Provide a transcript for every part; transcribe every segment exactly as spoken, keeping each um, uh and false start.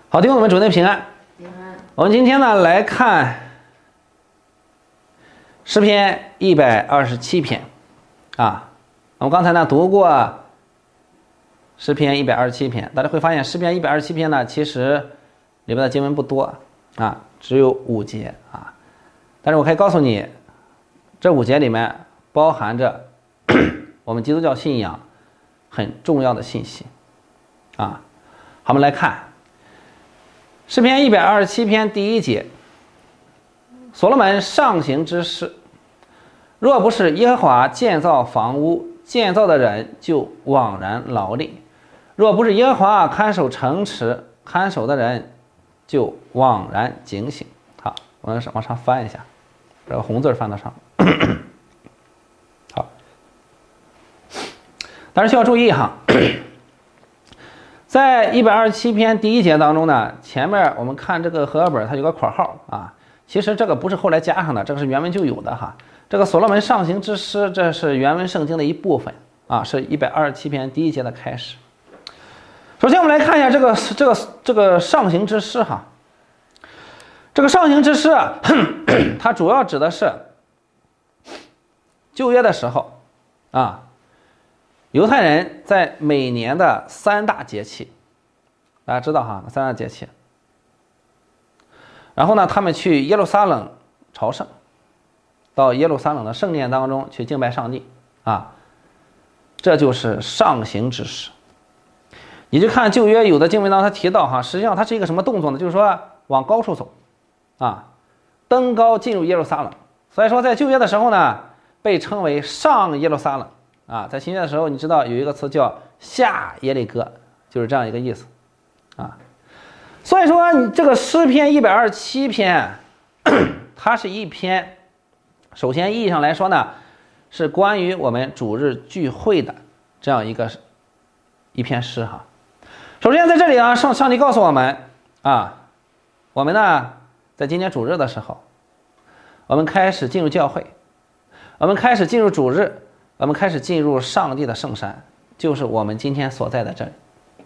好，弟兄姊妹，主内平安。 平安。 我们今天呢来看诗篇一百二十七篇啊。我们刚才呢读过诗篇一百二十七篇，大家会发现诗篇一百二十七篇呢，其实里边的经文不多啊，只有五节啊。但是我可以告诉你，这五节里面包含着我们基督教信仰很重要的信息啊。好，我们来看诗篇一百二十七篇第一节，所罗门上行之事，若不是耶和华建造房屋，建造的人就枉然劳力；若不是耶和华看守城池，看守的人就枉然警醒。好，我们往上翻一下，这个红字翻到上。好，但是需要注意哈。在一百二十七篇第一节当中呢，前面我们看这个和合本它有个括号啊，其实这个不是后来加上的，这个是原文就有的哈。这个所罗门上行之诗，这是原文圣经的一部分啊，是一百二十七篇第一节的开始。首先我们来看一下这个这个这个上行之诗哈，这个上行之诗啊，它主要指的是旧约的时候啊。犹太人在每年的三大节气，大家知道哈，三大节气。然后呢，他们去耶路撒冷朝圣，到耶路撒冷的圣殿当中去敬拜上帝啊，这就是上行之诗。你就看旧约有的经文当中他提到哈，实际上它是一个什么动作呢？就是说往高处走啊，登高进入耶路撒冷。所以说在旧约的时候呢，被称为上耶路撒冷。啊，在新约的时候，你知道有一个词叫下耶利哥，就是这样一个意思，啊，所以说你这个诗篇一百二十七篇，它是一篇，首先意义上来说呢，是关于我们主日聚会的这样一个一篇诗哈。首先在这里啊，上上帝告诉我们啊，我们呢在今天主日的时候，我们开始进入教会，我们开始进入主日。我们开始进入上帝的圣山，就是我们今天所在的这里。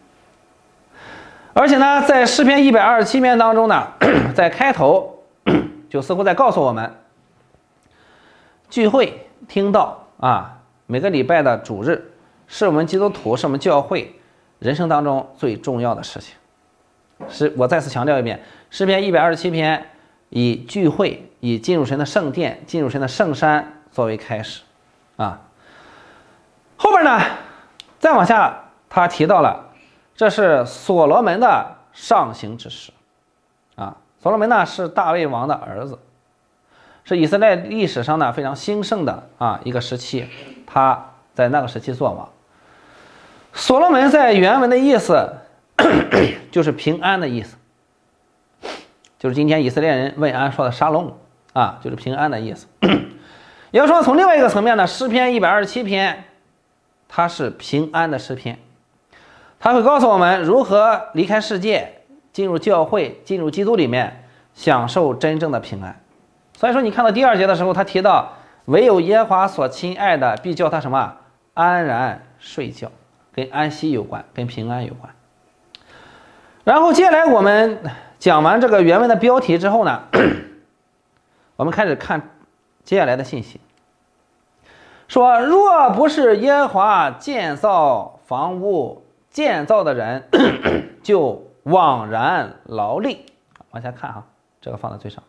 而且呢，在诗篇一百二十七篇当中呢，在开头就似乎在告诉我们，聚会听道啊，每个礼拜的主日是我们基督徒，是我们教会人生当中最重要的事情。是我再次强调一遍，诗篇一百二十七篇以聚会，以进入神的圣殿，进入神的圣山作为开始啊。后边呢，再往下，他提到了，这是所罗门的上行之诗，啊，所罗门呢是大卫王的儿子，是以色列历史上呢非常兴盛的啊一个时期，他在那个时期做王。所罗门在原文的意思就是平安的意思，就是今天以色列人问安说的沙龙啊，就是平安的意思。也就是说，从另外一个层面呢，诗篇一百二十七篇。它是平安的诗篇，它会告诉我们如何离开世界，进入教会，进入基督里面，享受真正的平安。所以说，你看到第二节的时候，他提到唯有耶和华所亲爱的，必叫他什么安然睡觉，跟安息有关，跟平安有关。然后接下来我们讲完这个原文的标题之后呢，我们开始看接下来的信息。说若不是耶和华建造房屋，建造的人就枉然劳力。往下看哈，这个放在最上，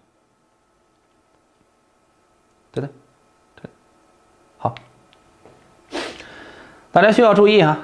对的，对，好，大家需要注意哈，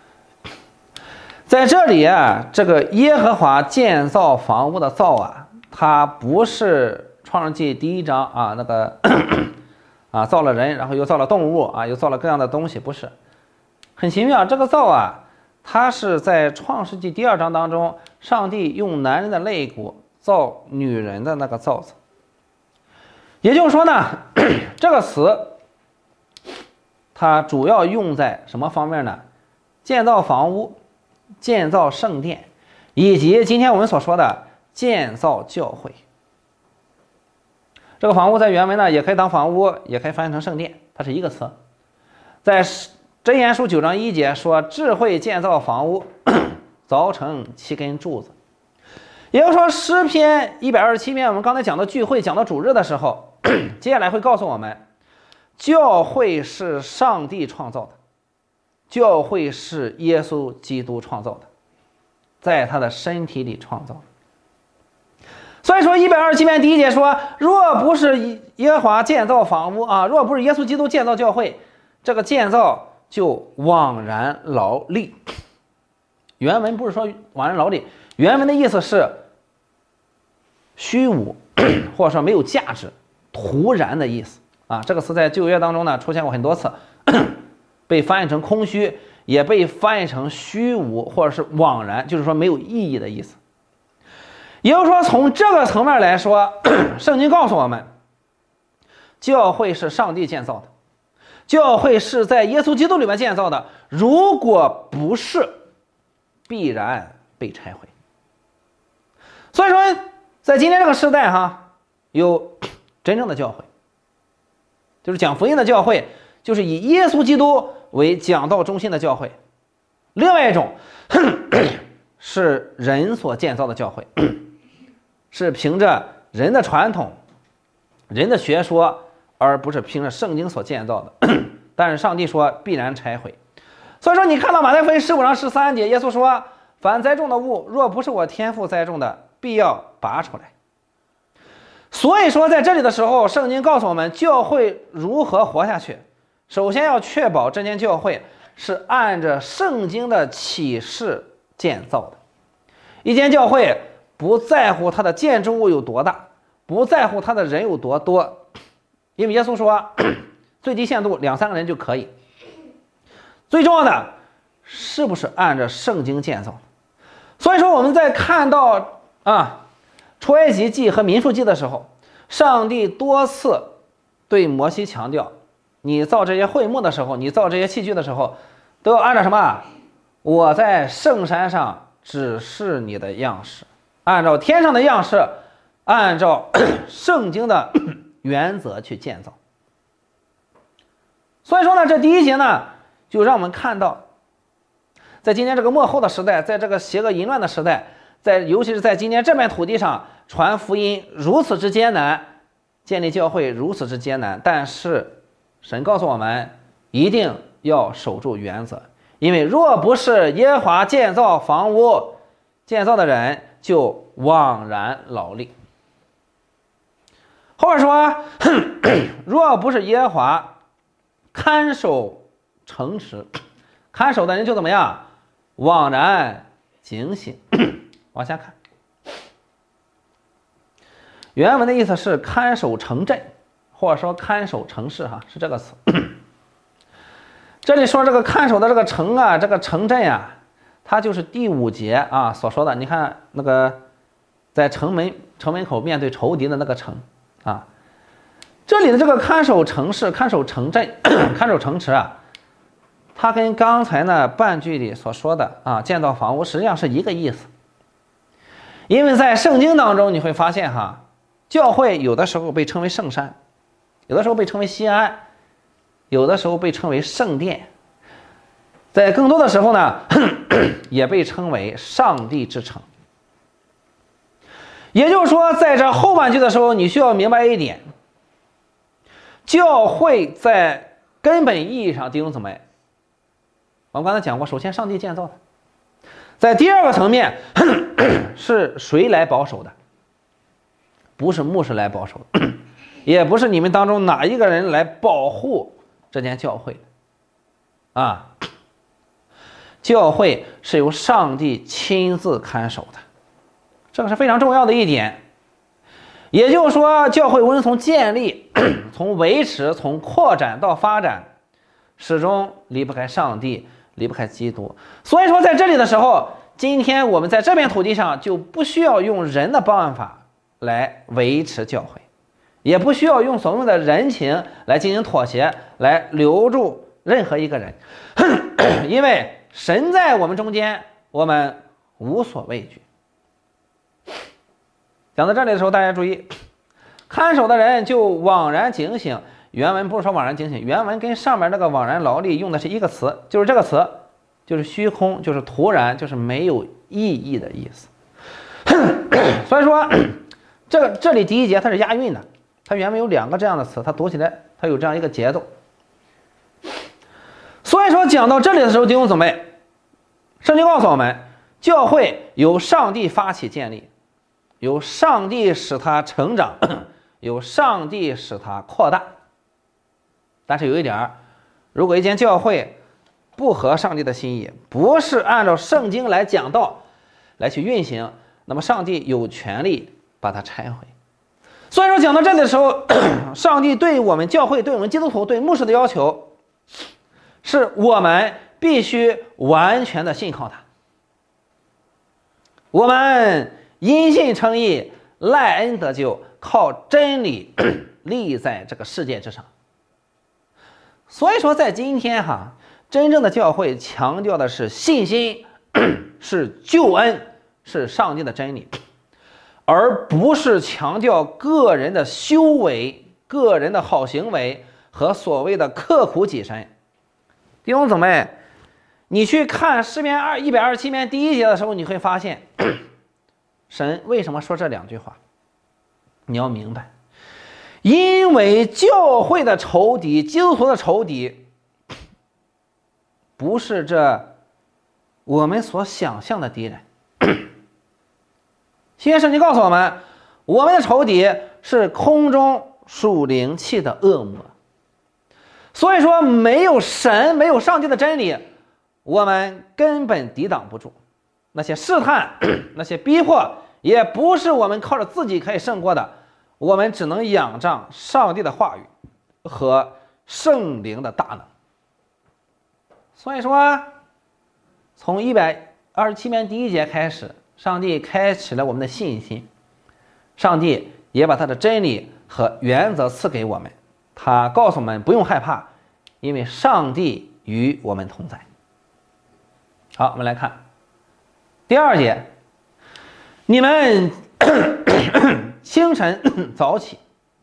在这里啊，这个耶和华建造房屋的造啊，它不是创世纪第一章啊那个。啊，造了人，然后又造了动物啊，又造了各样的东西，不是很奇妙。这个造啊，它是在创世纪第二章当中，上帝用男人的肋骨造女人的那个造字。也就是说呢，这个词它主要用在什么方面呢？建造房屋、建造圣殿，以及今天我们所说的建造教会。这个房屋在原文呢，也可以当房屋，也可以翻译成圣殿，它是一个词。在箴言书九章一节说，智慧建造房屋，凿成七根柱子。 也就是说，诗篇一百二十七篇，我们刚才讲到聚会、讲到主日的时候，接下来会告诉我们，教会是上帝创造的，教会是耶稣基督创造的，在他的身体里创造的。所以说，一百二十七篇第一节说，若不是耶和华建造房屋啊，若不是耶稣基督建造教会，这个建造就枉然劳力。原文不是说枉然劳力，原文的意思是虚无，或者说没有价值、徒然的意思啊。这个词在旧约当中呢出现过很多次，被翻译成空虚，也被翻译成虚无，或者是枉然，就是说没有意义的意思。也就是说，从这个层面来说，圣经告诉我们，教会是上帝建造的，教会是在耶稣基督里面建造的，如果不是，必然被拆毁。所以说，在今天这个时代哈，有真正的教会，就是讲福音的教会，就是以耶稣基督为讲道中心的教会；另外一种是人所建造的教会，是凭着人的传统、人的学说，而不是凭着圣经所建造的。但是上帝说必然拆毁。所以说，你看到马太福音十五章十三节，耶稣说：“凡栽种的物，若不是我天父栽种的，必要拔出来。”所以说，在这里的时候，圣经告诉我们，教会如何活下去。首先要确保这间教会是按着圣经的启示建造的。一间教会不在乎它的建筑物有多大，不在乎它的人有多多，因为耶稣说，最低限度两三个人就可以。最重要的是不是按照圣经建造？所以说我们在看到啊出埃及记和民数记的时候，上帝多次对摩西强调，你造这些会幕的时候，你造这些器具的时候，都要按照什么？我在圣山上指示你的样式，按照天上的样式，按照圣经的原则去建造。所以说呢，这第一节呢，就让我们看到，在今天这个末后的时代，在这个邪恶淫乱的时代，在尤其是在今天这片土地上传福音如此之艰难，建立教会如此之艰难，但是神告诉我们，一定要守住原则，因为若不是耶和华建造房屋，建造的人就枉然劳力。或者说，若不是耶和华看守城池，看守的人就怎么样？枉然警醒。往下看，原文的意思是看守城镇，或者说看守城市，哈，是这个词。这里说这个看守的这个城啊，这个城镇呀、啊，它就是第五节啊所说的。你看那个在城门城门口面对仇敌的那个城啊，这里的这个看守城市、看守城镇、看守城池啊，它跟刚才呢半句里所说的啊建造房屋实际上是一个意思。因为在圣经当中你会发现哈，教会有的时候被称为圣山，有的时候被称为西安，有的时候被称为圣殿，在更多的时候呢也被称为上帝之城。也就是说，在这后半句的时候，你需要明白一点，教会在根本意义上，弟兄姊妹，我们刚才讲过，首先上帝建造的，在第二个层面是谁来保守的？不是牧师来保守的，也不是你们当中哪一个人来保护这间教会啊。教会是由上帝亲自看守的，这个是非常重要的一点。也就是说，教会无论从建立、从维持、从扩展到发展，始终离不开上帝，离不开基督。所以说，在这里的时候，今天我们在这片土地上就不需要用人的办法来维持教会，也不需要用所谓的人情来进行妥协，来留住任何一个人，因为神在我们中间，我们无所畏惧。讲到这里的时候，大家注意，看守的人就枉然警醒。原文不是说枉然警醒，原文跟上面那个枉然劳力用的是一个词，就是这个词，就是虚空，就是徒然，就是没有意义的意思。 所以说，这个这里第一节它是押韵的，它原文有两个这样的词，它读起来它有这样一个节奏。所以说讲到这里的时候，弟兄姊妹，圣经告诉我们，教会由上帝发起建立，由上帝使它成长，由上帝使它扩大。但是有一点，如果一间教会不合上帝的心意，不是按照圣经来讲道来去运行，那么上帝有权利把它拆毁。所以说讲到这里的时候，上帝对我们教会、对我们基督徒、对牧师的要求，是我们必须完全的信靠他，我们因信称义，赖恩得救，靠真理立在这个世界之上。所以说在今天哈，真正的教会强调的是信心，是救恩，是上帝的真理，而不是强调个人的修为、个人的好行为和所谓的刻苦己身。弟兄姊妹，你去看诗篇二一百二十七篇第一节的时候，你会发现，神为什么说这两句话？你要明白，因为教会的仇敌、基督徒的仇敌，不是这我们所想象的敌人。新约圣经告诉我们，我们的仇敌是空中属灵气的恶魔。所以说，没有神，没有上帝的真理，我们根本抵挡不住那些试探，那些逼迫，也不是我们靠着自己可以胜过的。我们只能仰仗上帝的话语和圣灵的大能。所以说，从一百二十七篇第一节开始，上帝开启了我们的信心，上帝也把他的真理和原则赐给我们。他告诉我们不用害怕，因为上帝与我们同在。好，我们来看第二节，你们清晨早起，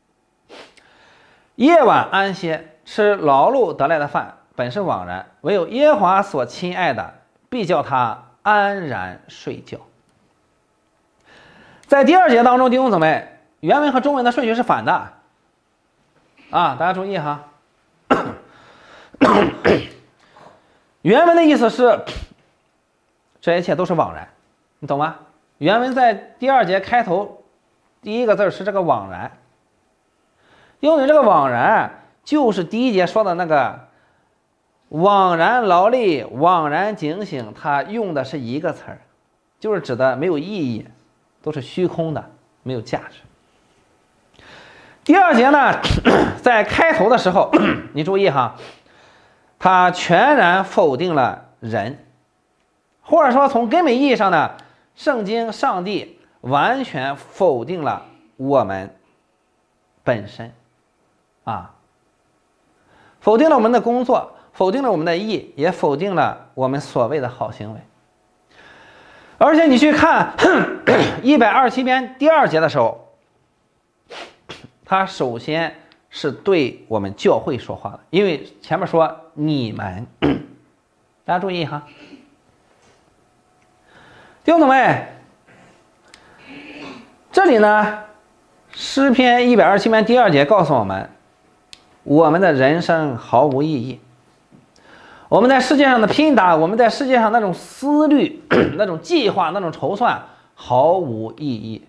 夜晚安歇，吃劳碌得来的饭，本是枉然，唯有耶和华所亲爱的，必叫他安然睡觉。在第二节当中，弟兄姊妹，原文和中文的顺序是反的啊，大家注意哈。原文的意思是，这一切都是枉然，你懂吗？原文在第二节开头，第一个字是这个枉然，因为这个枉然就是第一节说的那个枉然劳力、枉然警醒，它用的是一个词儿，就是指的没有意义，都是虚空的，没有价值。第二节呢，在开头的时候，你注意哈，它全然否定了人，或者说从根本意义上呢，圣经上帝完全否定了我们本身啊，否定了我们的工作，否定了我们的义，也否定了我们所谓的好行为。而且你去看一百二十七篇第二节的时候，他首先是对我们教会说话的，因为前面说你们，大家注意哈，弟兄姊妹，这里呢，诗篇一百二十七篇第二节告诉我们，我们的人生毫无意义，我们在世界上的拼打，我们在世界上那种思虑、那种计划、那种筹算毫无意义。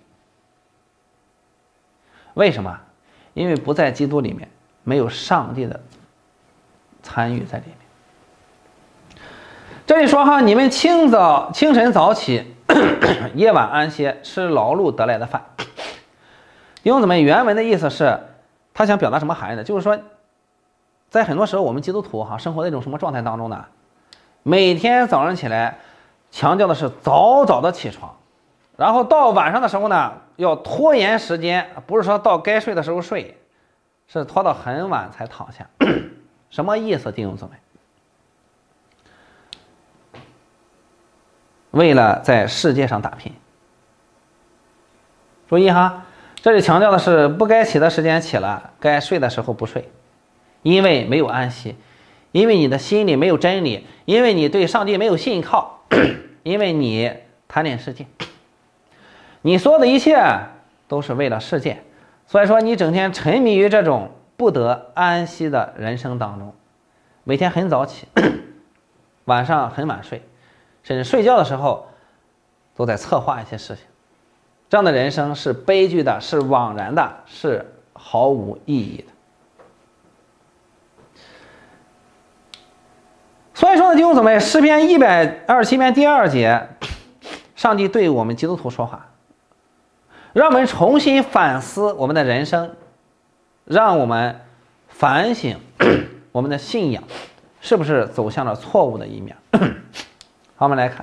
为什么？因为不在基督里面，没有上帝的参与在里面。这里说哈，你们清早清晨早起，夜晚安歇，吃劳碌得来的饭。弟兄姊妹，原文的意思是，他想表达什么含义呢？就是说，在很多时候我们基督徒哈生活在一种什么状态当中呢？每天早上起来，强调的是早早的起床，然后到晚上的时候呢，要拖延时间，不是说到该睡的时候睡，是拖到很晚才躺下。什么意思，弟兄姊妹？为了在世界上打拼。注意哈，这里强调的是不该起的时间起了，该睡的时候不睡，因为没有安息，因为你的心里没有真理，因为你对上帝没有信靠，因为你贪恋世界。 你所有的一切都是为了世界，所以说你整天沉迷于这种不得安息的人生当中，每天很早起，晚上很晚睡，甚至睡觉的时候都在策划一些事情。这样的人生是悲剧的，是枉然的，是毫无意义的。所以说呢，弟兄姊妹，诗篇一百二十七篇第二节，上帝对我们基督徒说话，让我们重新反思我们的人生，让我们反省我们的信仰是不是走向了错误的一面。好，我们来看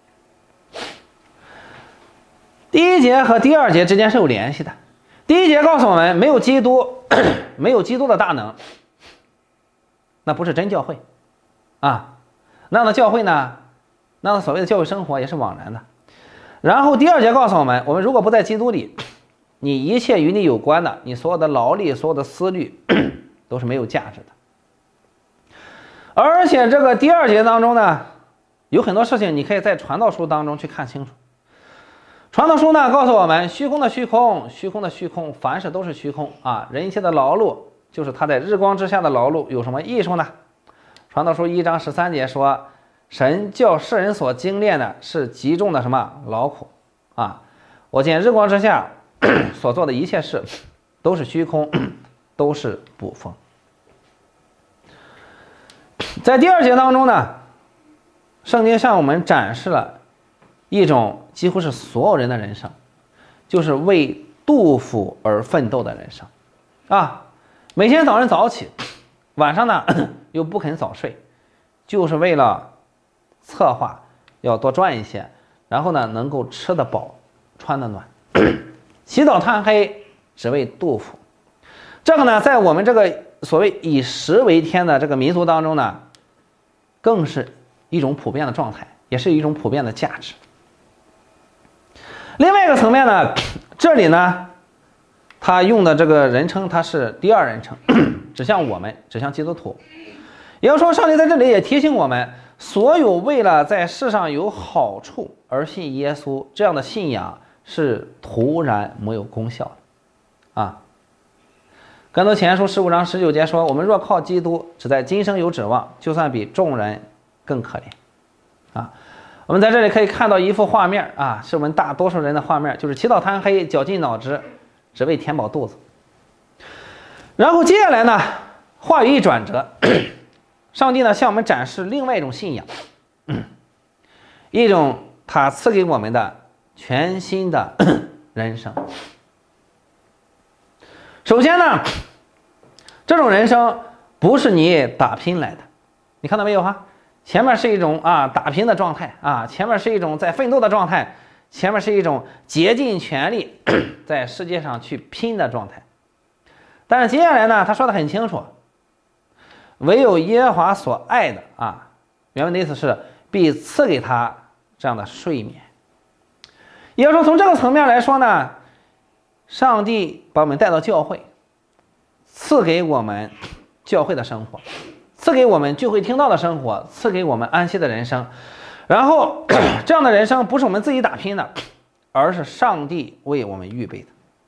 第一节和第二节之间是有联系的。第一节告诉我们，没有基督，没有基督的大能，那不是真教会啊，那样的教会呢，那样的所谓的教会生活也是枉然的。然后第二节告诉我们，我们如果不在基督里，你一切与你有关的，你所有的劳力，所有的思虑都是没有价值的。而且这个第二节当中呢，有很多事情你可以在传道书当中去看清楚。传道书呢告诉我们，虚空的虚空，虚空的虚空，凡事都是虚空啊！人一切的劳碌，就是他在日光之下的劳碌，有什么益处呢？传道书一章十三节说，神叫世人所精炼的是极重的什么劳苦啊！我见日光之下所做的一切事，都是虚空，都是捕风。在第二节当中呢，圣经向我们展示了一种几乎是所有人的人生，就是为杜甫而奋斗的人生啊！每天早上早起，晚上呢又不肯早睡，就是为了策划要多赚一些，然后呢能够吃得饱穿得暖，起早贪黑只为杜甫。这个呢在我们这个所谓以食为天的这个民族当中呢，更是一种普遍的状态，也是一种普遍的价值。另外一个层面呢，这里呢他用的这个人称，他是第二人称，指向我们，指向基督徒。也就是说，上帝在这里也提醒我们，所有为了在世上有好处而信耶稣这样的信仰是徒然没有功效的啊。哥林多前书十五章十九节说，我们若靠基督只在今生有指望，就算比众人更可怜啊。我们在这里可以看到一幅画面啊，是我们大多数人的画面，就是起早贪黑，绞尽脑汁，只为填饱肚子。然后接下来呢，话语一转折，上帝呢向我们展示另外一种信仰，一种他赐给我们的全新的人生。首先呢，这种人生不是你打拼来的，你看到没有哈？前面是一种啊打拼的状态啊，前面是一种在奋斗的状态，前面是一种竭尽全力在世界上去拼的状态。但是接下来呢，他说的很清楚，唯有耶和华所爱的啊，原文的意思是必赐给他这样的睡眠。也就是说，从这个层面来说呢，上帝把我们带到教会，赐给我们教会的生活，赐给我们聚会听到的生活，赐给我们安息的人生。然后这样的人生不是我们自己打拼的，而是上帝为我们预备的。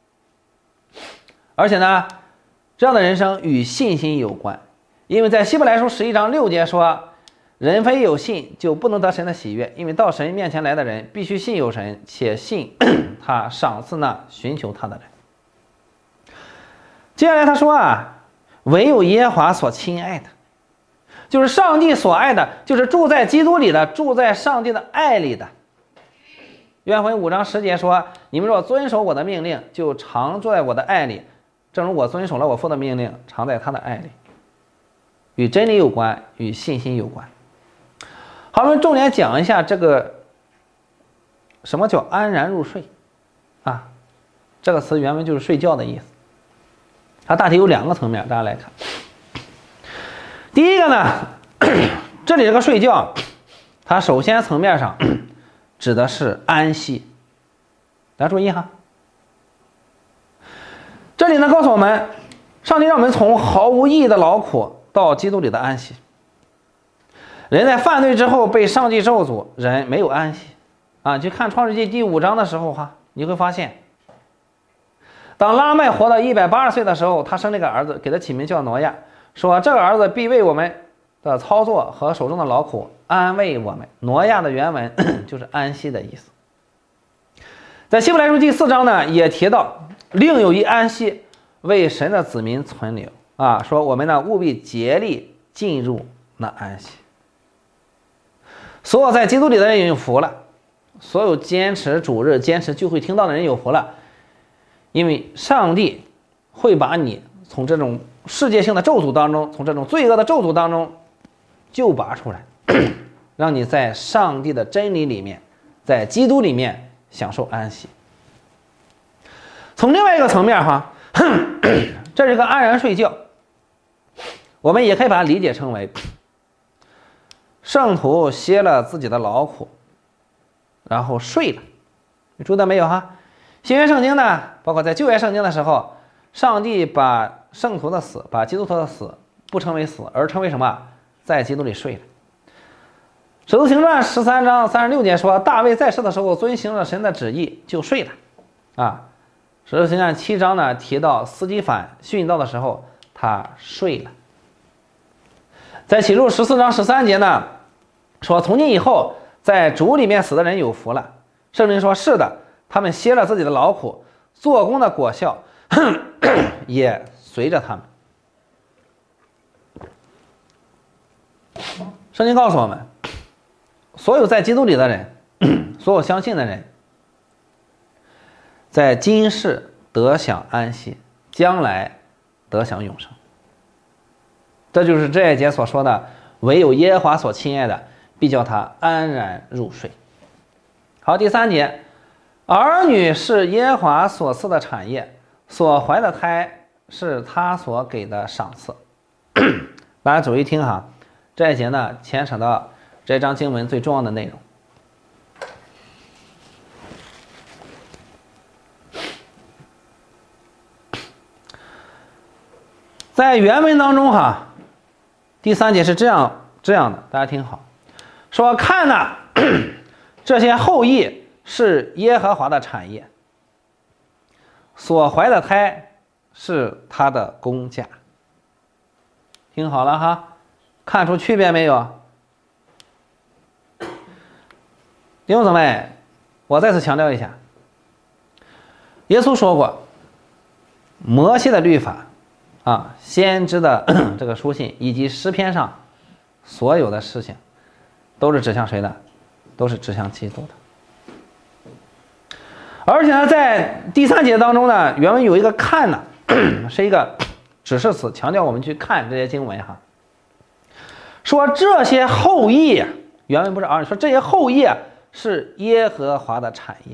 而且呢，这样的人生与信心有关，因为在希伯来书十一章六节说，人非有信就不能得神的喜悦，因为到神面前来的人必须信有神，且信他赏赐那寻求他的人。接下来他说啊，唯有耶和华所亲爱的，就是上帝所爱的，就是住在基督里的，住在上帝的爱里的。约翰五章十节说，你们若遵守我的命令，就常住在我的爱里，正如我遵守了我父的命令，常在他的爱里。与真理有关，与信心有关。好，我们重点讲一下这个什么叫安然入睡啊？这个词原文就是睡觉的意思。它大体有两个层面，大家来看。第一个呢，这里这个睡觉，它首先层面上指的是安息。大家注意哈，这里呢告诉我们，上帝让我们从毫无意义的劳苦到基督里的安息。人在犯罪之后被上帝咒诅，人没有安息啊！去看创世纪第五章的时候哈， 你会发现，当拉麦活到一百八十岁的时候，他生了一个儿子，给他起名叫挪亚，说这个儿子必为我们的操作和手中的劳苦安慰我们。挪亚的原文就是安息的意思。在希伯来书第四章呢，也提到另有一安息为神的子民存留啊，说我们呢务必竭力进入那安息。所有在基督里的人有福了，所有坚持主日、坚持聚会听到的人有福了，因为上帝会把你从这种世界性的咒诅当中，从这种罪恶的咒诅当中救拔出来，让你在上帝的真理里面，在基督里面享受安息。从另外一个层面哈，这是个安然睡觉，我们也可以把它理解成为圣徒歇了自己的劳苦，然后睡了。你注意到没有哈？新约圣经呢，包括在旧约圣经的时候，上帝把圣徒的死，把基督徒的死不称为死，而称为什么？在基督里睡了。使徒行传十三章三十六节说，大卫在世的时候遵行了神的旨意，就睡了。啊，使徒行传七章呢提到司提反殉道的时候，他睡了。在启示录十四章十三节呢，说从今以后，在主里面死的人有福了。圣灵说是的，他们歇了自己的劳苦，做工的果效也随着他们。圣经告诉我们，所有在基督里的人，所有相信的人，在今世得享安息，将来得享永生。这就是这一节所说的，唯有耶和华所亲爱的，必叫他安然入睡。好，第三节，儿女是耶和华所赐的产业，所怀的胎是他所给的赏赐。大家注意听哈，这一节呢牵扯到这章经文最重要的内容。在原文当中哈，第三节是这样这样的，大家听好，说看哪，这些后裔是耶和华的产业，所怀的胎是他的工价。听好了哈，看出区别没有？弟兄姊妹，我再次强调一下，耶稣说过，摩西的律法啊，先知的这个书信以及诗篇上所有的事情，都是指向谁的？都是指向基督的。而且呢，在第三节当中呢，原文有一个看呢，是一个指示词，强调我们去看这些经文哈。说这些后裔啊，原文不是儿女，说这些后裔啊是耶和华的产业。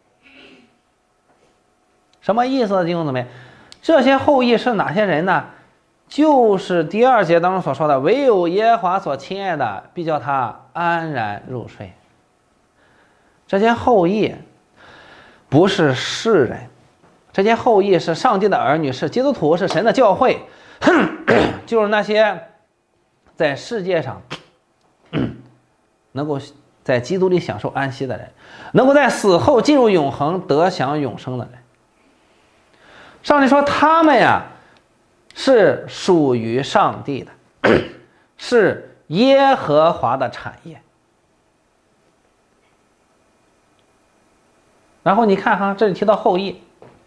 什么意思呢，弟兄姊妹？这些后裔是哪些人呢？就是第二节当中所说的，唯有耶和华所亲爱的，必叫他安然入睡。这些后裔不是世人，这些后裔是上帝的儿女，是基督徒，是神的教会，就是那些在世界上能够在基督里享受安息的人，能够在死后进入永恒得享永生的人。上帝说他们呀是属于上帝的，是耶和华的产业。然后你看哈，这里提到后裔，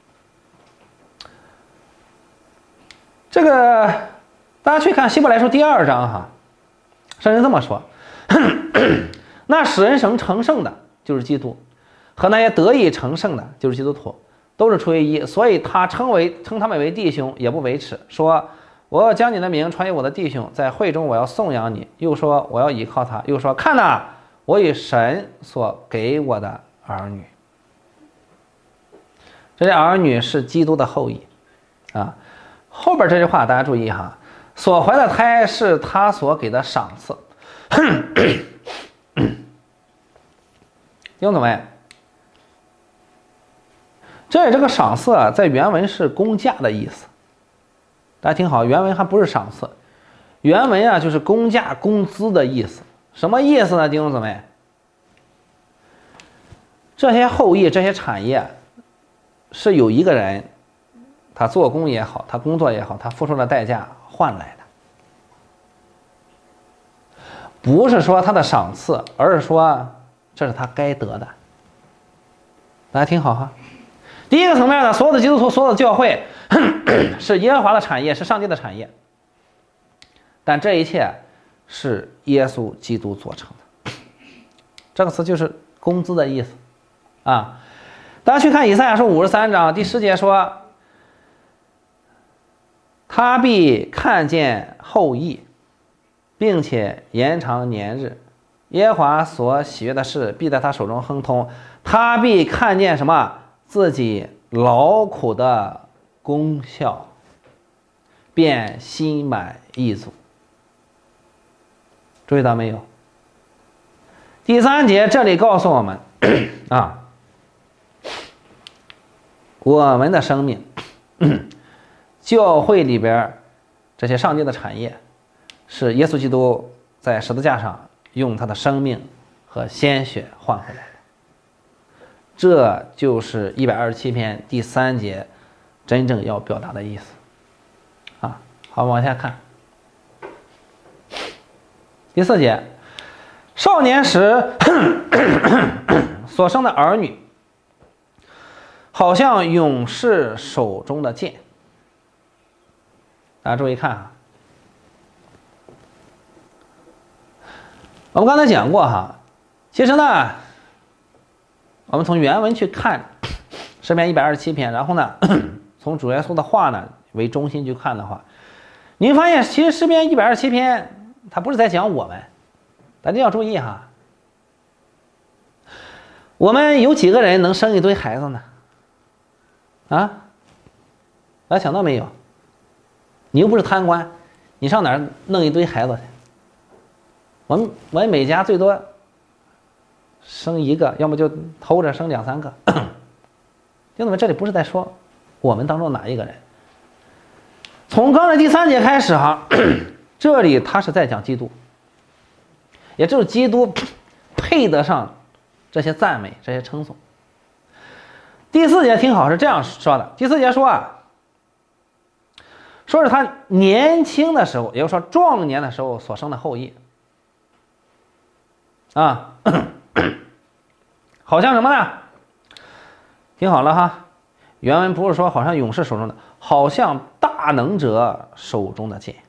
这个大家去看希伯来书第二章哈，圣经这么说，那使人成成圣的就是基督，和那些得以成圣的就是基督徒，都是出于一，所以他称为称他们为弟兄，也不为耻，说我要将你的名传给我的弟兄，在会中我要颂扬你，又说我要倚靠他，又说看哪，我与神所给我的儿女。这些儿女是基督的后裔啊。后边这句话大家注意哈，所怀的胎是他所给的赏赐。弟兄姊妹，这这个赏赐啊，在原文是工价的意思。大家听好，原文还不是赏赐，原文啊就是工价、工资的意思。什么意思呢？弟兄姊妹， 这些后裔、这些产业，是有一个人，他做工也好，他工作也好，他付出的代价换来的，不是说他的赏赐，而是说这是他该得的。大家听好哈。第一个层面呢，所有的基督徒、所有的教会是耶和华的产业，是上帝的产业，但这一切是耶稣基督做成的。这个词就是工资的意思啊。大家去看以赛亚书五十三章第十节说，他必看见后裔，并且延长年日，耶和华所喜悦的事必在他手中亨通，他必看见什么？自己劳苦的功效，便心满意足。注意到没有？第三节这里告诉我们啊，我们的生命，教会里边这些上帝的产业，是耶稣基督在十字架上用他的生命和鲜血换回来的。这就是一百二十七篇第三节真正要表达的意思啊。好，往下看第四节，少年时所生的儿女，好像勇士手中的剑。大家注意看啊，我们刚才讲过哈，其实呢，我们从原文去看诗篇一百二十七篇，然后呢，从主耶稣的话呢为中心去看的话，你会发现，其实诗篇一百二十七篇它不是在讲我们，大家要注意哈。我们有几个人能生一堆孩子呢？啊，大家想到没有？你又不是贪官，你上哪儿弄一堆孩子去？我们我们每家最多生一个，要么就偷着生两三个。兄弟们，这里不是在说我们当中哪一个人。从刚才第三节开始哈，这里他是在讲基督，也就是基督配得上这些赞美、这些称颂。第四节听好是这样说的，第四节说啊，说是他年轻的时候，也就是说壮年的时候所生的后裔啊，好像什么呢？听好了哈，原文不是说好像勇士手中的，好像大能者手中的剑。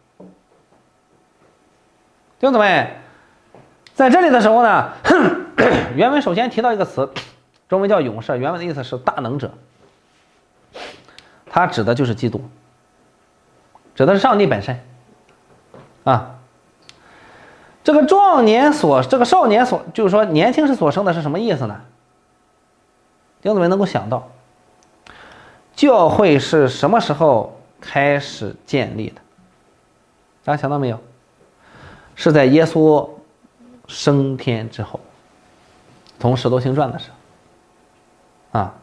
弟兄姊妹，在这里的时候呢，原文首先提到一个词，中文叫勇士，原文的意思是大能者，它指的就是基督，指的是上帝本身啊。这个壮年所，这个少年所，就是说年轻时所生的是什么意思呢？弟兄姊妹能够想到，教会是什么时候开始建立的？大家想到没有？是在耶稣升天之后，从《使徒行传》的时候啊，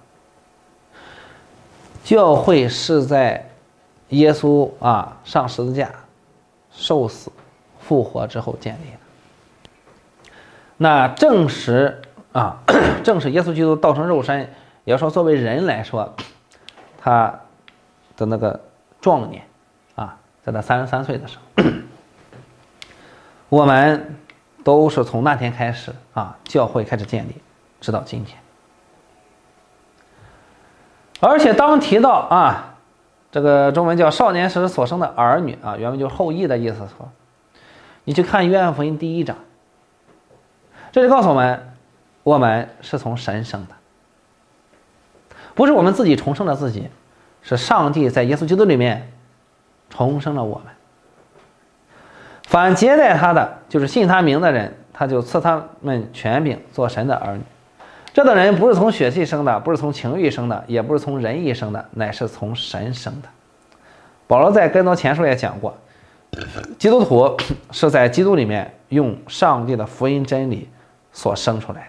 教会是在耶稣啊上十字架、受死、复活之后建立的。那正是啊，正是耶稣基督道成肉身，也要说作为人来说，他的那个壮年啊，在他三十三岁的时候，我们都是从那天开始啊，教会开始建立，直到今天。而且当提到啊，这个中文叫少年时所生的儿女啊，原文就是后裔的意思说，你去看约翰福音第一章，这就告诉我们，我们是从神生的，不是我们自己重生了自己，是上帝在耶稣基督里面重生了我们。凡接待他的，就是信他名的人，他就赐他们权柄做神的儿女。这等人不是从血气生的，不是从情欲生的，也不是从人意生的，乃是从神生的。保罗在哥林多前书也讲过，基督徒是在基督里面用上帝的福音真理所生出来的。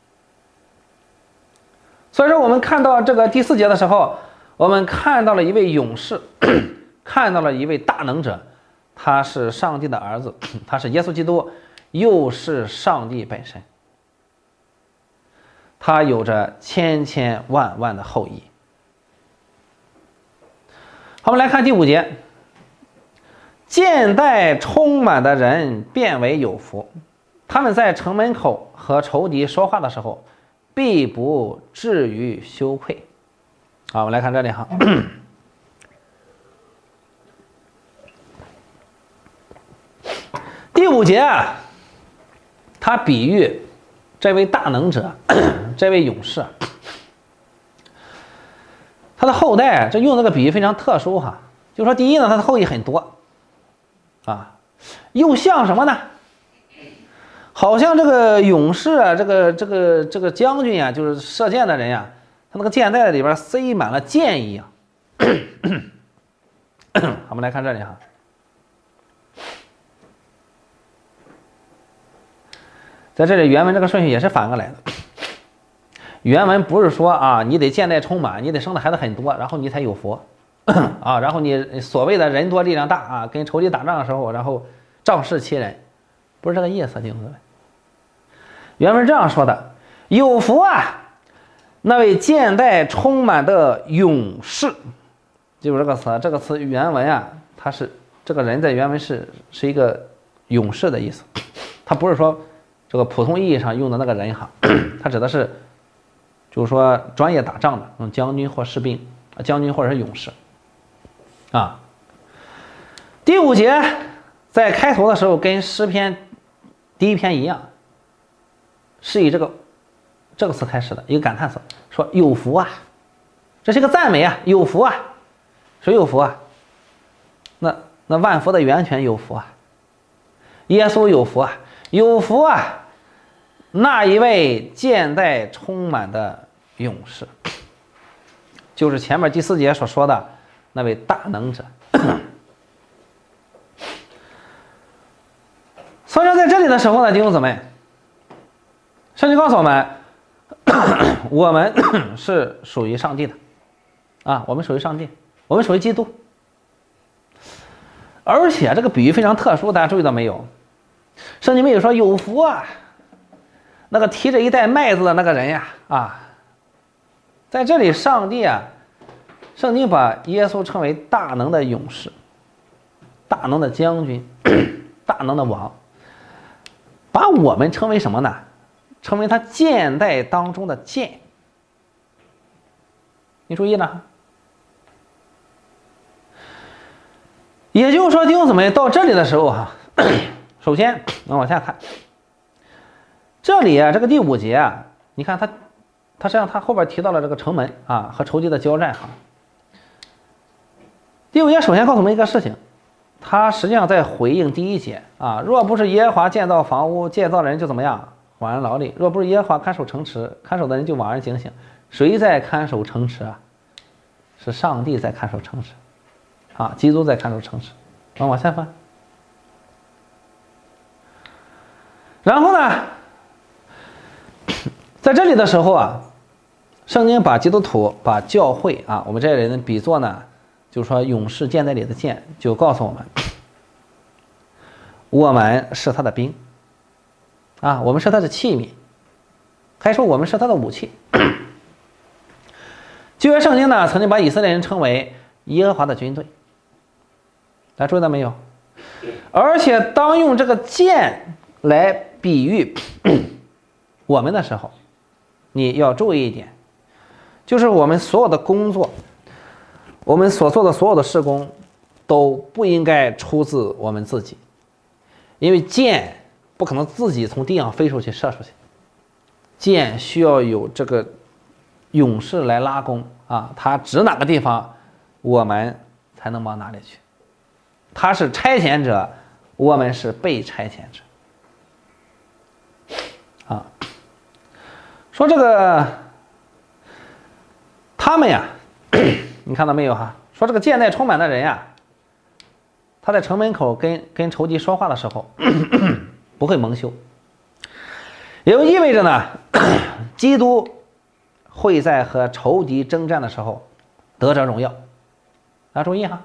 所以说我们看到这个第四节的时候，我们看到了一位勇士，看到了一位大能者，他是上帝的儿子，他是耶稣基督，又是上帝本身。 它有着千千万万的后裔。好，我们来看第五节，见待充满的人变为有福，他们在城门口和仇敌说话的时候，必不至于羞愧。好，我们来看这里哈。第五节啊，他比喻这位大能者，这位勇士，他的后代，这用这个比喻非常特殊哈。就说第一呢，他的后裔很多啊，又像什么呢？好像这个勇士啊，这个这个这个将军啊，就是射箭的人呀、啊，他那个箭袋里边塞满了箭一样。我们来看这里哈。在这里原文这个顺序也是反过来的，原文不是说啊，你得箭袋充满，你得生的孩子很多，然后你才有福啊，然后你所谓的人多力量大啊，跟仇敌打仗的时候，然后仗势欺人，不是这个意思，弟兄姊妹。原文这样说的：有福啊，那位箭袋充满的勇士，就是这个词，这个词原文啊，它是这个人在原文是是一个勇士的意思，它不是说这个普通意义上用的那个人哈，它指的是，就是说专业打仗的那种将军或士兵，将军或者是勇士，啊。第五节在开头的时候跟诗篇第一篇一样，是以这个这个词开始的一个感叹词，说有福啊，这是一个赞美啊，有福啊，谁有福啊？那那万福的源泉有福啊，耶稣有福啊。有福啊，那一位箭袋充满的勇士，就是前面第四节所说的那位大能者。所以说在这里的时候呢，弟兄姊妹，圣经告诉我们，我们是属于上帝的啊，我们属于上帝，我们属于基督。而且这个比喻非常特殊，大家注意到没有？圣经没有说有福啊，那个提着一袋麦子的那个人呀啊，在这里上帝啊，圣经把耶稣称为大能的勇士，大能的将军，大能的王，把我们称为什么呢？称为他箭袋当中的箭。你注意了，也就是说弟兄姊妹到这里的时候哈、啊，首先，我们往下看，这里啊，这个第五节啊，你看他，他实际上他后边提到了这个城门啊和仇敌的交战哈。第五节首先告诉我们一个事情，他实际上在回应第一节啊，若不是耶和华建造房屋，建造的人就怎么样，枉然劳力；若不是耶和华看守城池，看守的人就枉然警醒。谁在看守城池啊？是上帝在看守城池，啊，基督在看守城池。我们往下翻。然后呢，在这里的时候啊，圣经把基督徒、把教会啊，我们这些人比作呢，就是说勇士箭袋里的箭，就告诉我们，我们是他的兵，啊，我们是他的器皿，还说我们是他的武器。旧约圣经呢，曾经把以色列人称为耶和华的军队，大家注意到没有？而且当用这个箭来比喻我们的时候，你要注意一点，就是我们所有的工作，我们所做的所有的事工都不应该出自我们自己，因为箭不可能自己从地上飞出去射出去，箭需要有这个勇士来拉弓啊，他指哪个地方，我们才能往哪里去。他是差遣者，我们是被差遣者。啊，说这个他们呀，你看到没有哈？说这个箭袋充满的人呀，他在城门口跟跟仇敌说话的时候，不会蒙羞，也就意味着呢，基督会在和仇敌征战的时候得着荣耀。大家注意哈，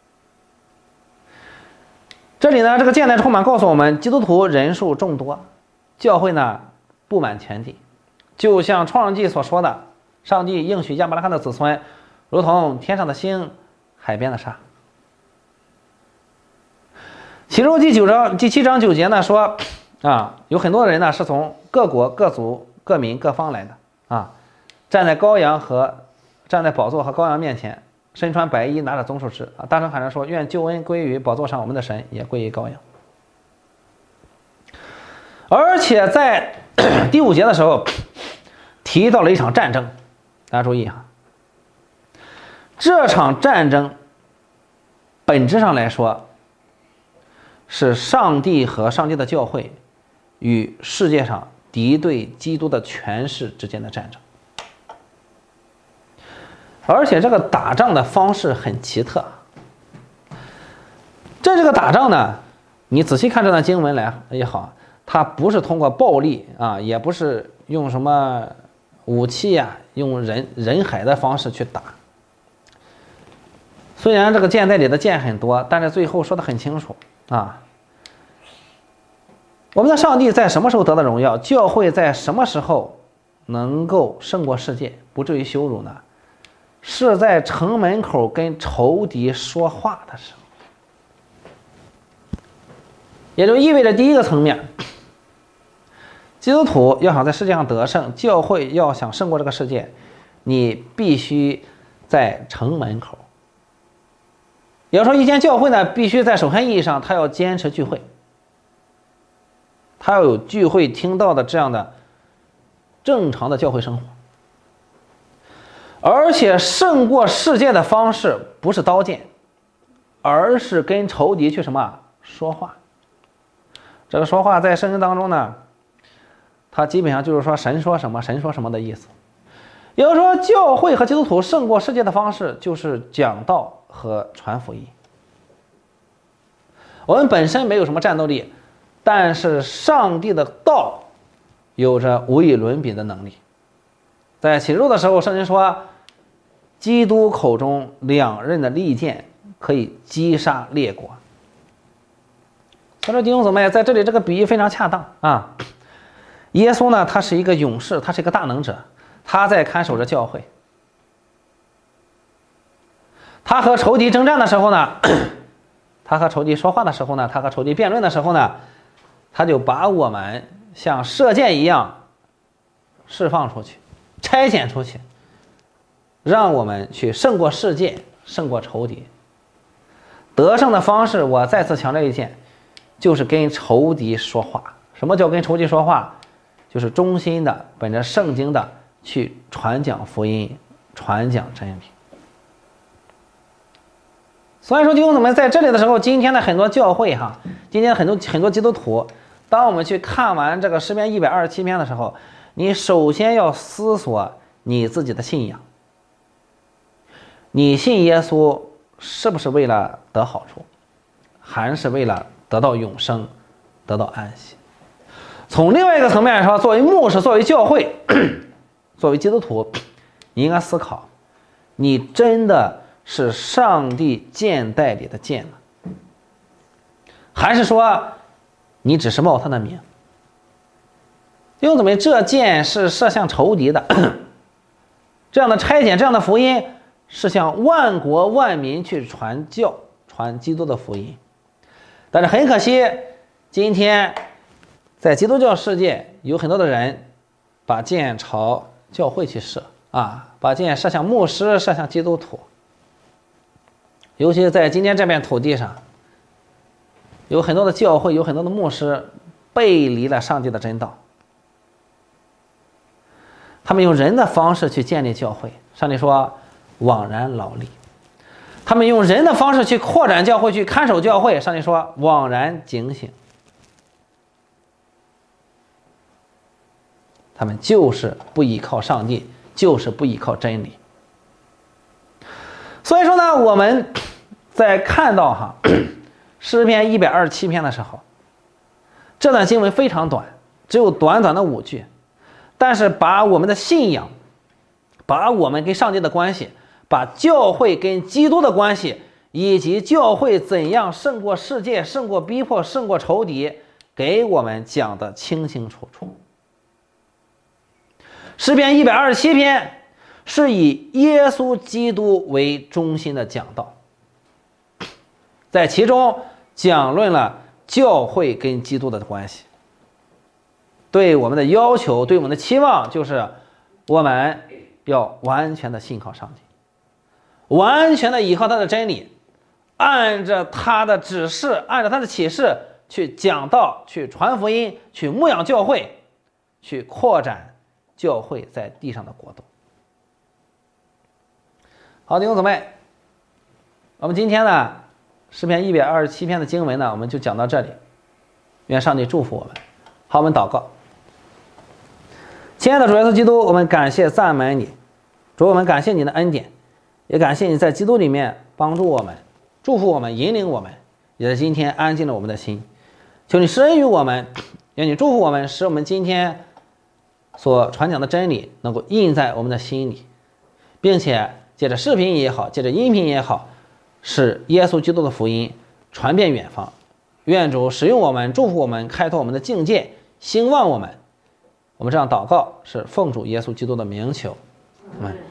这里呢，这个箭袋充满告诉我们，基督徒人数众多，教会呢布满全地， 就像创世纪所说的，上帝应许亚伯拉罕的子孙如同天上的星，海边的沙。启示录第九章第七章九节呢说啊，有很多人呢是从各国各族各民各方来的啊，站在羔羊和站在宝座和羔羊面前，身穿白衣，拿着棕树枝啊，大声喊着说：愿救恩归于宝座上我们的神，也归于羔羊。而且在第五节的时候提到了一场战争，大家注意哈，这场战争本质上来说是上帝和上帝的教会与世界上敌对基督的权势之间的战争，而且这个打仗的方式很奇特。这这个打仗呢，你仔细看这段经文来也好，它不是通过暴力啊，也不是用什么武器呀、啊，用人人海的方式去打。虽然这个剑袋里的剑很多，但是最后说的很清楚啊。我们的上帝在什么时候得到荣耀？教会在什么时候能够胜过世界，不至于羞辱呢？是在城门口跟仇敌说话的时候。也就意味着第一个层面，基督徒要想在世界上得胜，教会要想胜过这个世界，你必须在城门口。也就是说，一间教会呢，必须在首先意义上，它要坚持聚会，它要有聚会听到的这样的正常的教会生活。而且胜过世界的方式不是刀剑，而是跟仇敌去什么说话。这个说话在圣经当中呢，它基本上就是说神说什么神说什么的意思。也就是说，教会和基督徒胜过世界的方式就是讲道和传福音。我们本身没有什么战斗力，但是上帝的道有着无与伦比的能力。在启示录的时候，圣经说基督口中两刃的利剑可以击杀列国。所以说弟兄姊妹，在这里这个比喻非常恰当啊。耶稣呢，他是一个勇士，他是一个大能者，他在看守着教会。他和仇敌征战的时候呢，他和仇敌说话的时候呢，他和仇敌辩论的时候呢，他就把我们像射箭一样释放出去，拆遣出去，让我们去胜过世界，胜过仇敌。得胜的方式，我再次强调一件，就是跟仇敌说话。什么叫跟仇敌说话？就是忠心的本着圣经的去传讲福音，传讲真理。所以说弟兄姊妹，在这里的时候，今天的很多教会哈，今天很多很多基督徒，当我们去看完这个诗篇一百二十七篇的时候，你首先要思索你自己的信仰。你信耶稣是不是为了得好处，还是为了得到永生，得到安息？从另外一个层面来说，作为牧师，作为教会，作为基督徒，你应该思考，你真的是上帝剑袋里的剑呢，还是说你只是冒他的名？弟兄姊妹，这剑是射向仇敌的，这样的差遣，这样的福音是向万国万民去传教，传基督的福音。但是很可惜，今天在基督教世界有很多的人把箭朝教会去射啊，把箭射向牧师，射向基督徒。尤其在今天这片土地上，有很多的教会，有很多的牧师背离了上帝的真道，他们用人的方式去建立教会，上帝说枉然劳力；他们用人的方式去扩展教会，去看守教会，上帝说枉然警醒。他们就是不依靠上帝，就是不依靠真理。所以说呢，我们在看到哈诗篇一百二十七篇的时候，这段经文非常短，只有短短的五句，但是把我们的信仰，把我们跟上帝的关系，把教会跟基督的关系，以及教会怎样胜过世界，胜过逼迫，胜过仇敌，给我们讲得清清楚楚。 诗篇一百二十七篇是以耶稣基督为中心的讲道，在其中讲论了教会跟基督的关系。对我们的要求，对我们的期望，就是我们要完全的信靠上帝，完全的依靠他的真理，按着他的指示，按照他的启示去讲道，去传福音，去牧养教会，去扩展教会在地上的国度。好，弟兄姊妹，我们今天呢诗篇一百二十七篇的经文呢，我们就讲到这里。愿上帝祝福我们。好，我们祷告。亲爱的主耶稣基督，我们感谢赞美你，主，我们感谢你的恩典，也感谢你在基督里面帮助我们，祝福我们，引领我们，也在今天安静了我们的心。求你施恩于我们，愿你祝福我们，使我们今天所传讲的真理能够印在我们的心里，并且借着视频也好，借着音频也好，使耶稣基督的福音传遍远方。愿主使用我们，祝福我们，开拓我们的境界，兴旺我们。我们这样祷告是奉主耶稣基督的名求，阿们。